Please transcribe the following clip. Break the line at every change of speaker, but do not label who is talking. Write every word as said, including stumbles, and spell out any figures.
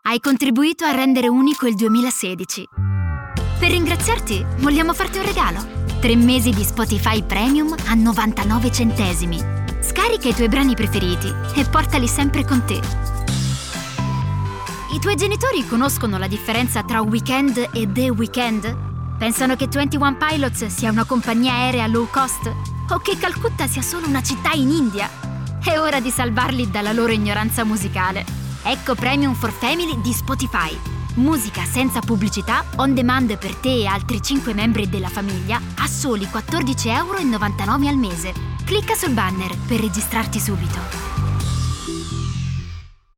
Hai contribuito a rendere unico il duemilasedici. Per ringraziarti, vogliamo farti un regalo. Tre mesi di Spotify Premium a novantanove centesimi. Scarica i tuoi brani preferiti e portali sempre con te. I tuoi genitori conoscono la differenza tra Weekend e The Weeknd? Pensano che ventuno Pilots sia una compagnia aerea low cost? O che Calcutta sia solo una città in India? È ora di salvarli dalla loro ignoranza musicale. Ecco Premium for Family di Spotify. Musica senza pubblicità, on demand per te e altri cinque membri della famiglia a soli quattordici virgola novantanove euro al mese. Clicca sul banner per registrarti subito.